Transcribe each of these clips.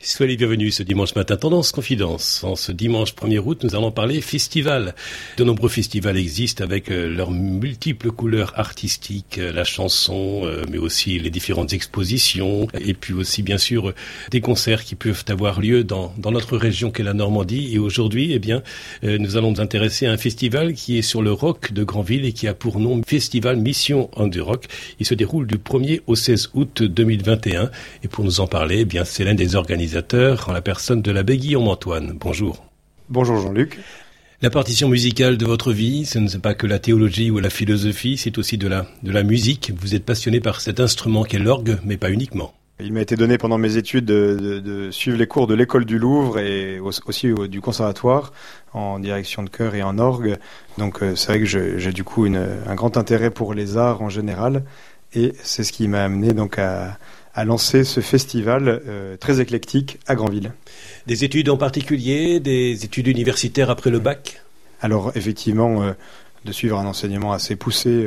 Soyez les bienvenus ce dimanche matin. Tendance Confidence. En ce dimanche 1er août, nous allons parler festival. De nombreux festivals existent avec leurs multiples couleurs artistiques, la chanson, mais aussi les différentes expositions, et puis aussi bien sûr des concerts qui peuvent avoir lieu dans notre région qu'est la Normandie. Et aujourd'hui, nous allons nous intéresser à un festival qui est sur le rock de Granville et qui a pour nom Festival Mission on the Rock. Il se déroule du 1er au 16 août 2021. Et pour nous en parler, c'est l'un des organisateurs en la personne de l'abbé Guillaume Antoine. Bonjour. Bonjour Jean-Luc. La partition musicale de votre vie, ce n'est pas que la théologie ou la philosophie, c'est aussi de la musique. Vous êtes passionné par cet instrument qu'est l'orgue, mais pas uniquement. Il m'a été donné pendant mes études de suivre les cours de l'école du Louvre et aussi du conservatoire en direction de chœur et en orgue. Donc c'est vrai que j'ai du coup un grand intérêt pour les arts en général et c'est ce qui m'a amené donc à lancer ce festival très éclectique à Granville. Des études en particulier, des études universitaires après le bac ? Alors effectivement, de suivre un enseignement assez poussé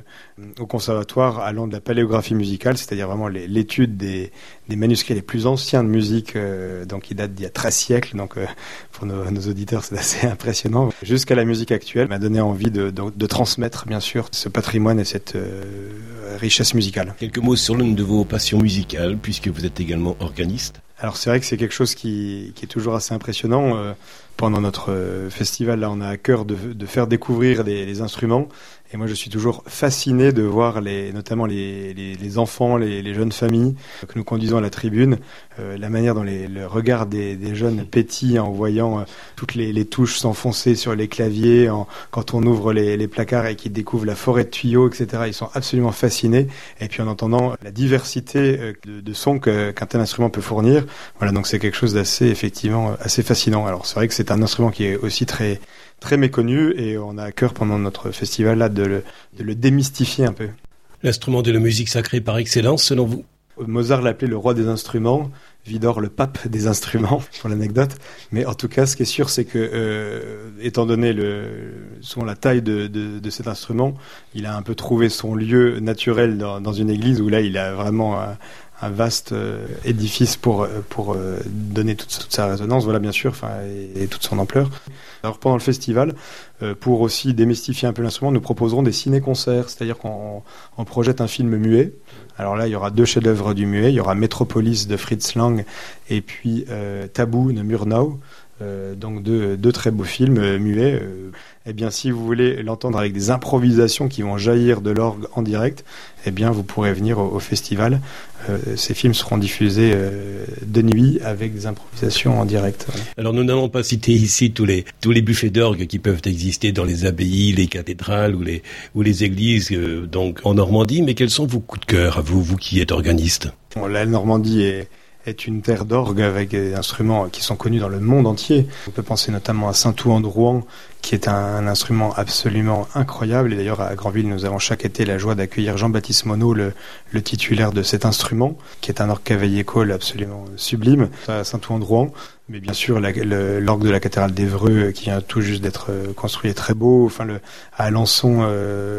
au conservatoire allant de la paléographie musicale, c'est-à-dire vraiment l'étude des manuscrits les plus anciens de musique, donc qui datent d'il y a 13 siècles, donc pour nos auditeurs c'est assez impressionnant, jusqu'à la musique actuelle, m'a donné envie de transmettre bien sûr ce patrimoine et cette richesse musicale. Quelques mots sur l'une de vos passions musicales, puisque vous êtes également organiste. Alors c'est vrai que c'est quelque chose qui est toujours assez impressionnant. Pendant notre festival, là, on a à cœur de faire découvrir les instruments. Et moi, je suis toujours fasciné de voir notamment les enfants, les jeunes familles que nous conduisons à la tribune, la manière dont le regard des jeunes pétille en voyant toutes les touches s'enfoncer sur les claviers, quand on ouvre les placards et qu'ils découvrent la forêt de tuyaux, etc. Ils sont absolument fascinés. Et puis en entendant la diversité de sons qu'un tel instrument peut fournir, voilà, donc c'est quelque chose effectivement assez fascinant. Alors c'est vrai que c'est un instrument qui est aussi très très méconnu et on a à cœur pendant notre festival là de le démystifier un peu. L'instrument de la musique sacrée par excellence selon vous ? Mozart l'appelait le roi des instruments, Widor le pape des instruments, pour l'anecdote. Mais en tout cas, ce qui est sûr, c'est que, étant donné souvent la taille de cet instrument, il a un peu trouvé son lieu naturel dans une église où là, il a vraiment un vaste édifice pour donner toute sa résonance, voilà bien sûr, et toute son ampleur. Alors pendant le festival, pour aussi démystifier un peu l'instrument, nous proposerons des ciné-concerts, c'est-à-dire qu'on projette un film muet. Alors là, il y aura 2 chefs-d'œuvre du muet, il y aura Metropolis de Fritz Lang et puis Tabou de Murnau. Donc deux très beaux films muets. Eh bien, si vous voulez l'entendre avec des improvisations qui vont jaillir de l'orgue en direct, eh bien, vous pourrez venir au festival. Ces films seront diffusés de nuit avec des improvisations en direct. Voilà. Alors, nous n'allons pas citer ici tous les buffets d'orgue qui peuvent exister dans les abbayes, les cathédrales ou les églises, donc en Normandie. Mais quels sont vos coups de cœur, à vous qui êtes organiste ? Bon, la Normandie est une terre d'orgue avec des instruments qui sont connus dans le monde entier. On peut penser notamment à Saint-Ouen de Rouen, qui est un instrument absolument incroyable. Et d'ailleurs, à Granville, nous avons chaque été la joie d'accueillir Jean-Baptiste Monod, le titulaire de cet instrument, qui est un orgue cavaillé-cole absolument sublime, à Saint-Ouen de Rouen. Mais bien sûr, l'orgue de la cathédrale d'Évreux, qui vient tout juste d'être construit, est très beau. À Alençon,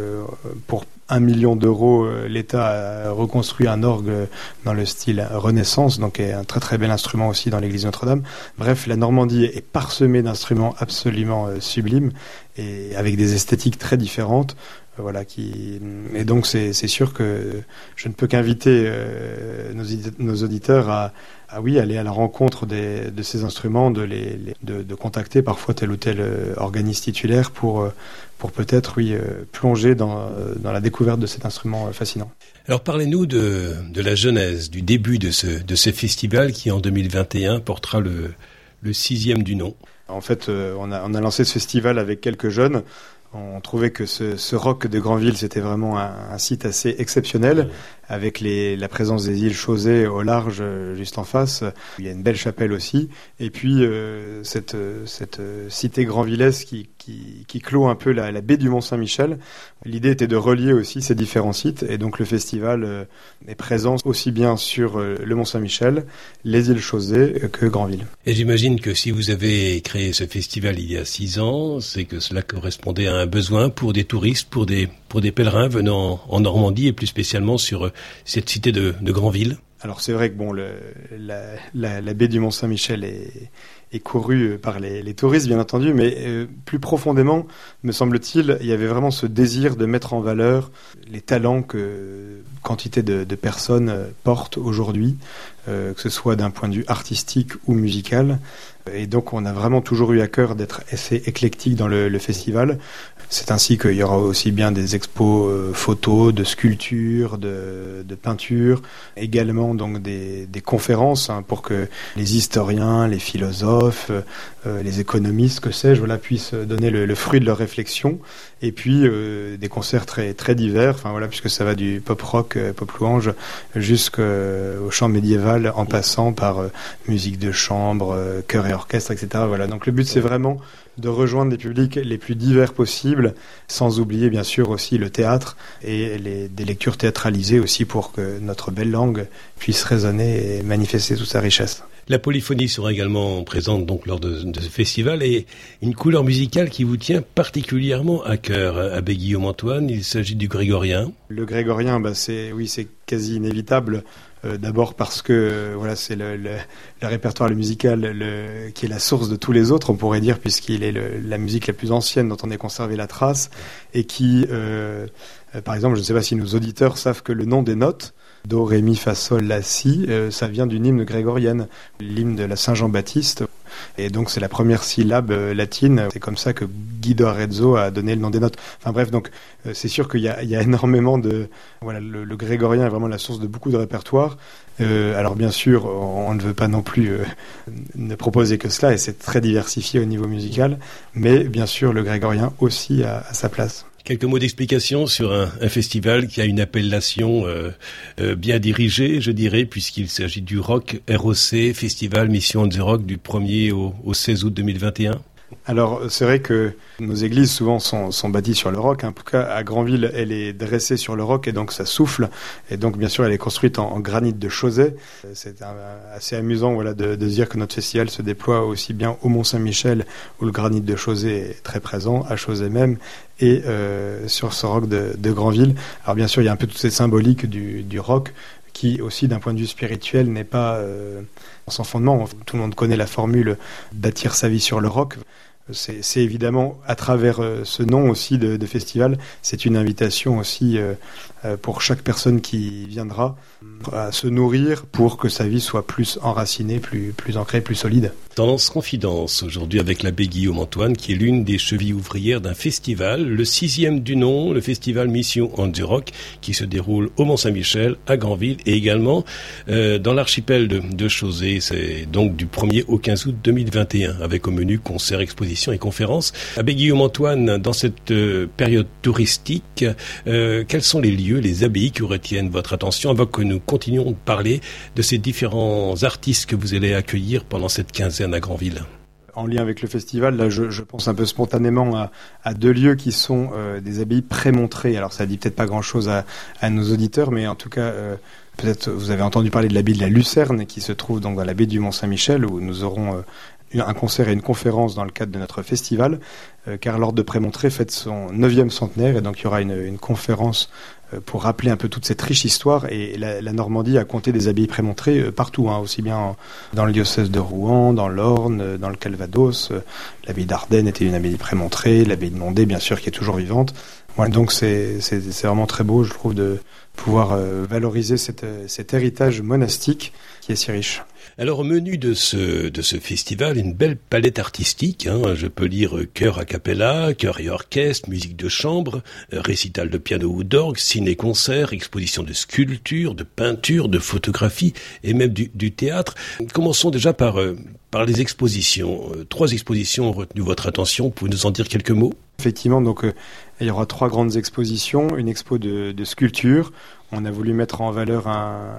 pour 1 million d'euros, l'État a reconstruit un orgue dans le style Renaissance, donc est un très très bel instrument aussi dans l'église Notre-Dame. Bref, la Normandie est parsemée d'instruments absolument sublimes et avec des esthétiques très différentes. Voilà, et donc c'est sûr que je ne peux qu'inviter nos auditeurs à aller à la rencontre de ces instruments, de contacter parfois tel ou tel organiste titulaire pour peut-être plonger dans la découverte de cet instrument fascinant. Alors parlez-nous de la genèse, du début de ce festival qui en 2021 portera le 6e du nom. En fait, on a lancé ce festival avec quelques jeunes. On trouvait que ce rock de Granville, c'était vraiment un site assez exceptionnel, avec la présence des îles Chausey au large, juste en face. Il y a une belle chapelle aussi. Et puis, cette cité granvillaise qui clôt un peu la baie du Mont-Saint-Michel. L'idée était de relier aussi ces différents sites. Et donc, le festival est présent aussi bien sur le Mont-Saint-Michel, les îles Chausey que Granville. Et j'imagine que si vous avez créé ce festival il y a 6 ans, c'est que cela correspondait à un besoin pour des touristes, pour des pèlerins venant en Normandie et plus spécialement sur cette cité de Granville. Alors c'est vrai que la baie du Mont-Saint-Michel est courue par les touristes, bien entendu, mais plus profondément, me semble-t-il, il y avait vraiment ce désir de mettre en valeur les talents que quantité de personnes portent aujourd'hui, que ce soit d'un point de vue artistique ou musical. Et donc on a vraiment toujours eu à cœur d'être assez éclectique dans le festival. C'est ainsi qu'il y aura aussi bien des expos photos, de sculptures, de peintures, également donc des conférences pour que les historiens, les philosophes, les économistes, que sais-je, puissent donner le fruit de leur réflexion. Et puis des concerts très très divers, puisque ça va du pop rock, pop louange, jusqu'au chant médiéval, en passant par musique de chambre, chœur et orchestre, etc. Donc le but, c'est vraiment de rejoindre les publics les plus divers possibles, sans oublier bien sûr aussi le théâtre et des lectures théâtralisées aussi, pour que notre belle langue puisse résonner et manifester toute sa richesse. La polyphonie sera également présente donc lors de ce festival, et une couleur musicale qui vous tient particulièrement à cœur, Abbé Guillaume-Antoine. Il s'agit du grégorien. Le grégorien, c'est quasi inévitable. D'abord parce que c'est le répertoire musical qui est la source de tous les autres, on pourrait dire, puisqu'il est la musique la plus ancienne dont on ait conservé la trace, et qui, par exemple, je ne sais pas si nos auditeurs savent que le nom des notes, Do, Ré, Mi, Fa, Sol, La, Si, ça vient d'une hymne grégorienne, l'hymne de la Saint-Jean-Baptiste. Et donc c'est la première syllabe latine. C'est comme ça que Guido Arezzo a donné le nom des notes. C'est sûr qu'il y a énormément de... le grégorien est vraiment la source de beaucoup de répertoires. Alors bien sûr, on ne veut pas non plus ne proposer que cela, et c'est très diversifié au niveau musical. Mais bien sûr, le grégorien aussi a sa place. Quelques mots d'explication sur un festival qui a une appellation bien dirigée, je dirais, puisqu'il s'agit du ROC, ROC, Festival Mission on the Rock, du 1er au 16 août 2021. Alors, c'est vrai que nos églises, souvent, sont bâties sur le roc. En tout cas, à Granville, elle est dressée sur le roc, et donc ça souffle. Et donc, bien sûr, elle est construite en granit de Chauzet. C'est assez amusant, de dire que notre festival se déploie aussi bien au Mont-Saint-Michel, où le granit de Chauzet est très présent, à Chauzet même, et sur ce roc de Granville. Alors, bien sûr, il y a un peu toute cette symbolique du roc, qui aussi, d'un point de vue spirituel, n'est pas sans fondement. Tout le monde connaît la formule « bâtir sa vie sur le roc ». C'est évidemment, à travers ce nom aussi de festival, c'est une invitation aussi pour chaque personne qui viendra à se nourrir pour que sa vie soit plus enracinée, plus ancrée, plus solide. Tendance Confidence, aujourd'hui avec l'abbé Guillaume-Antoine, qui est l'une des chevilles ouvrières d'un festival, le 6e du nom, le festival Mission on the Rock, qui se déroule au Mont-Saint-Michel, à Granville, et également dans l'archipel de Chauzet. C'est donc du 1er au 15 août 2021, avec au menu concerts, expositions et conférences. Abbé Guillaume-Antoine, dans cette période touristique, quels sont les lieux, les abbayes qui retiennent votre attention, avant que nous continuions de parler de ces différents artistes que vous allez accueillir pendant cette quinzaine à Granville? En lien avec le festival, là, je pense un peu spontanément à deux lieux qui sont des abbayes prémontrées. Alors, ça dit peut-être pas grand-chose à nos auditeurs, mais en tout cas, peut-être vous avez entendu parler de l'abbaye de la Lucerne, qui se trouve donc dans la baie du Mont-Saint-Michel, où nous aurons un concert et une conférence dans le cadre de notre festival, car l'ordre de Prémontré fête son 9e centenaire, et donc il y aura une conférence pour rappeler un peu toute cette riche histoire. Et la Normandie a compté des abbayes prémontrées partout, aussi bien dans le diocèse de Rouen, dans l'Orne, dans le Calvados. L'abbaye d'Ardenne était une abbaye prémontrée, l'abbaye de Mondé, bien sûr, qui est toujours vivante. Voilà, donc c'est vraiment très beau, je trouve, de pouvoir valoriser cet héritage monastique qui est si riche. Alors, au menu de ce festival, une belle palette artistique. Je peux lire chœur a cappella, chœur et orchestre, musique de chambre, récital de piano ou d'orgue, ciné-concert, exposition de sculpture, de peinture, de photographie et même du théâtre. Commençons déjà par les expositions. 3 expositions ont retenu votre attention. Pouvez-vous nous en dire quelques mots? Effectivement, donc il y aura 3 grandes expositions. Une expo de sculpture. On a voulu mettre en valeur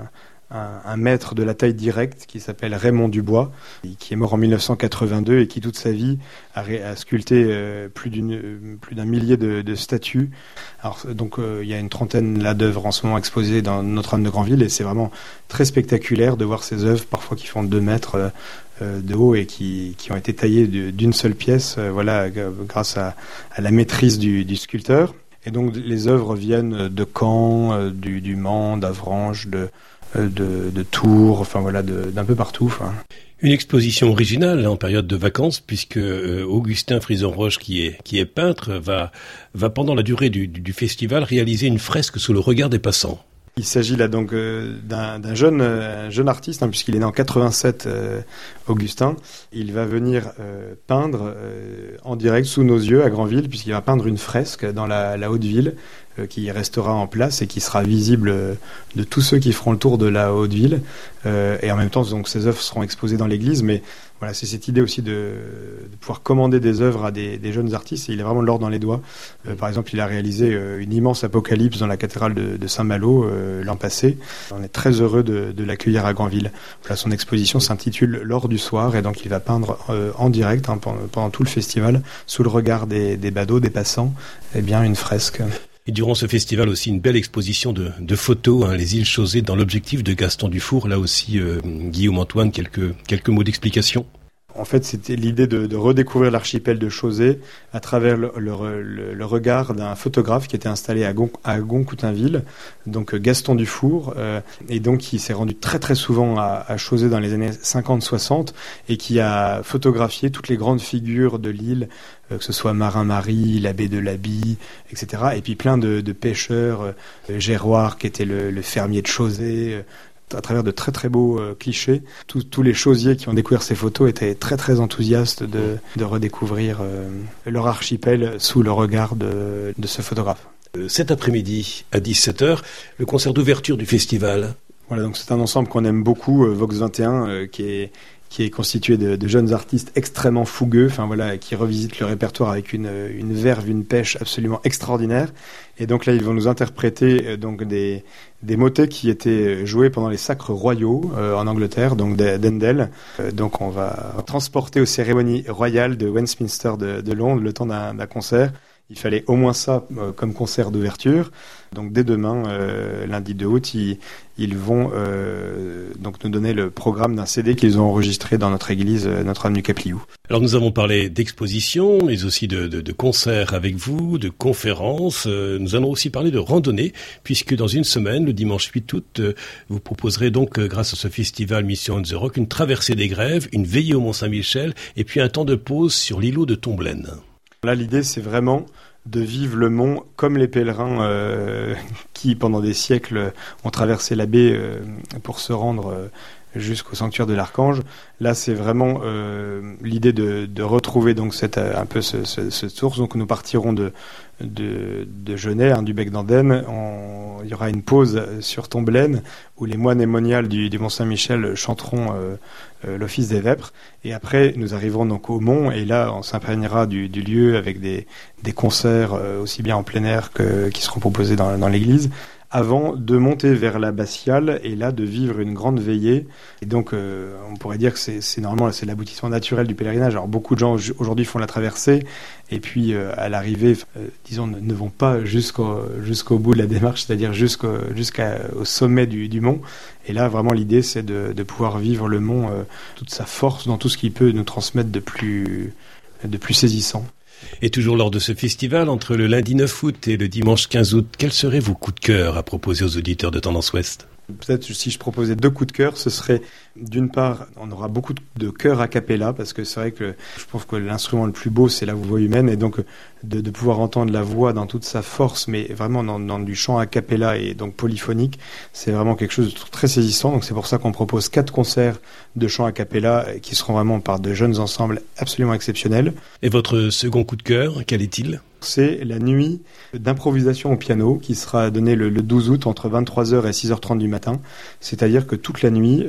un maître de la taille directe qui s'appelle Raymond Dubois, qui est mort en 1982 et qui toute sa vie a sculpté plus d'un millier de statues. Alors donc il y a une trentaine là d'œuvres en ce moment exposées dans Notre-Dame de Granville, et c'est vraiment très spectaculaire de voir ces œuvres parfois qui font 2 mètres de haut et qui ont été taillées d'une seule pièce, grâce à la maîtrise du sculpteur. Et donc les œuvres viennent de Caen, du Mans, d'Avranches, de Tours, enfin voilà, d'un peu partout. Enfin. Une exposition originale en période de vacances, puisque Augustin Frison-Roche, qui est peintre, va pendant la durée du festival réaliser une fresque sous le regard des passants. Il s'agit là donc d'un jeune artiste, puisqu'il est né en 87, Augustin. Il va venir peindre en direct sous nos yeux à Granville, puisqu'il va peindre une fresque dans la Haute-Ville qui restera en place et qui sera visible de tous ceux qui feront le tour de la Haute-Ville. Et en même temps, donc, ces œuvres seront exposées dans l'église, mais voilà, c'est cette idée aussi de pouvoir commander des œuvres à des jeunes artistes, et il a vraiment l'or dans les doigts. Par exemple, il a réalisé une immense apocalypse dans la cathédrale de Saint-Malo l'an passé. On est très heureux de l'accueillir à Granville. Voilà, son exposition s'intitule L'or du soir, et donc il va peindre en direct pendant tout le festival, sous le regard des badauds, des passants, une fresque. Et durant ce festival aussi une belle exposition de photos, les îles Chausey dans l'objectif de Gaston Dufour. Là aussi, Guillaume Antoine, quelques mots d'explication. En fait, c'était l'idée de redécouvrir l'archipel de Chausey à travers le regard d'un photographe qui était installé à Goncoutainville, donc Gaston Dufour, et donc qui s'est rendu très très souvent à Chausey dans les années 50-60 et qui a photographié toutes les grandes figures de l'île, que ce soit Marin-Marie, l'abbé de l'Abbey, etc. Et puis plein de pêcheurs, Géroard qui était le fermier de Chausey, à travers de très très beaux clichés. Tous les chausiers qui ont découvert ces photos étaient très très enthousiastes de redécouvrir leur archipel sous le regard de ce photographe. Cet après-midi, à 17h, le concert d'ouverture du festival. Voilà, donc c'est un ensemble qu'on aime beaucoup, Vox 21, qui est constitué de jeunes artistes extrêmement fougueux, qui revisitent le répertoire avec une verve, une pêche absolument extraordinaire. Et donc là, ils vont nous interpréter des motets qui étaient joués pendant les sacres royaux en Angleterre, donc d'Handel. Donc on va transporter aux cérémonies royales de Westminster de Londres le temps d'un concert. Il fallait au moins ça comme concert d'ouverture. Donc dès demain, lundi 2 août, ils vont donc nous donner le programme d'un CD qu'ils ont enregistré dans notre église Notre-Dame du Capliou. Alors nous avons parlé d'expositions, mais aussi de concerts avec vous, de conférences. Nous allons aussi parler de randonnée, puisque dans une semaine, le dimanche 8 août, vous proposerez donc, grâce à ce festival Mission on the Rock, une traversée des grèves, une veillée au Mont-Saint-Michel, et puis un temps de pause sur l'îlot de Tomblaine. Là, l'idée, c'est vraiment de vivre le mont comme les pèlerins qui, pendant des siècles, ont traversé la baie pour se rendre jusqu'au sanctuaire de l'Archange. Là, c'est vraiment l'idée de retrouver donc cette source. Donc, nous partirons de Genêt, du bec d'Andenne. Il y aura une pause sur Tomblaine où les moines et moniales du Mont-Saint-Michel chanteront l'office des vêpres. Et après, nous arriverons donc au mont, et là, on s'imprégnera du lieu avec des concerts aussi bien en plein air qui seront proposés dans l'église, avant de monter vers l'abbatiale et là de vivre une grande veillée. Et donc on pourrait dire que c'est normalement c'est l'aboutissement naturel du pèlerinage. Alors beaucoup de gens aujourd'hui font la traversée et puis à l'arrivée, disons, ne vont pas jusqu'au bout de la démarche, c'est-à-dire jusqu'au sommet du mont. Et là vraiment l'idée c'est de pouvoir vivre le mont toute sa force dans tout ce qu'il peut nous transmettre de plus saisissant. Et toujours lors de ce festival, entre le lundi 9 août et le dimanche 15 août, quels seraient vos coups de cœur à proposer aux auditeurs de Tendance Ouest ? Peut-être si je proposais 2 coups de cœur, ce serait d'une part, on aura beaucoup de chœurs a cappella, parce que c'est vrai que je trouve que l'instrument le plus beau, c'est la voix humaine, et donc de pouvoir entendre la voix dans toute sa force, mais vraiment dans du chant a cappella et donc polyphonique, c'est vraiment quelque chose de très saisissant. Donc c'est pour ça qu'on propose 4 concerts de chant a cappella qui seront vraiment par de jeunes ensembles absolument exceptionnels. Et votre second coup de cœur, quel est-il ? C'est la nuit d'improvisation au piano qui sera donnée le 12 août entre 23h et 6h30 du matin. C'est-à-dire que toute la nuit,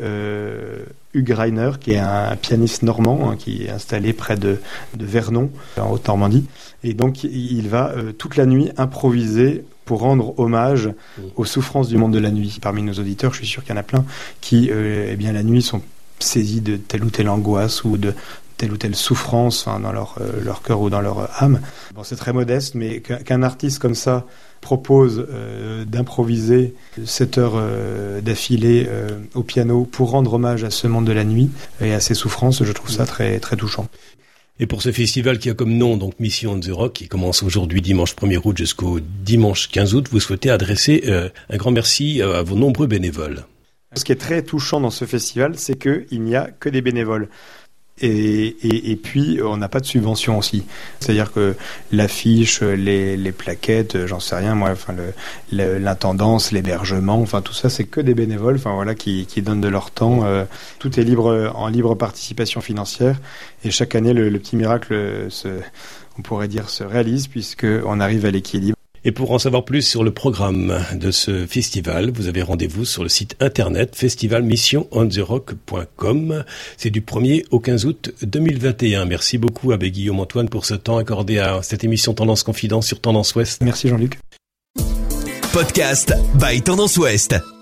Hugues Reiner, qui est un pianiste normand qui est installé près de Vernon, en Haute-Normandie, et donc il va toute la nuit improviser pour rendre hommage aux souffrances du monde de la nuit. Parmi nos auditeurs, je suis sûr qu'il y en a plein qui, la nuit, sont saisis de telle ou telle angoisse ou de telle ou telle souffrance dans leur cœur ou dans leur âme. Bon, c'est très modeste, mais qu'un artiste comme ça propose d'improviser 7 heures d'affilée au piano pour rendre hommage à ce monde de la nuit et à ses souffrances, je trouve ça très, très touchant. Et pour ce festival qui a comme nom donc Mission on the Rock, qui commence aujourd'hui dimanche 1er août jusqu'au dimanche 15 août, vous souhaitez adresser un grand merci à vos nombreux bénévoles. Ce qui est très touchant dans ce festival, c'est qu'il n'y a que des bénévoles. Et puis, on n'a pas de subvention aussi. C'est-à-dire que l'affiche, les plaquettes, j'en sais rien, moi, enfin, l'intendance, l'hébergement, enfin, tout ça, c'est que des bénévoles, enfin, voilà, qui donnent de leur temps. Tout est en libre participation financière. Et chaque année, le petit miracle, on pourrait dire, se réalise puisqu'on arrive à l'équilibre. Et pour en savoir plus sur le programme de ce festival, vous avez rendez-vous sur le site internet festivalmissionontherock.com. C'est du 1er au 15 août 2021. Merci beaucoup Abbé Guillaume Antoine pour ce temps accordé à cette émission Tendance Confidence sur Tendance Ouest. Merci Jean-Luc. Podcast by Tendance Ouest.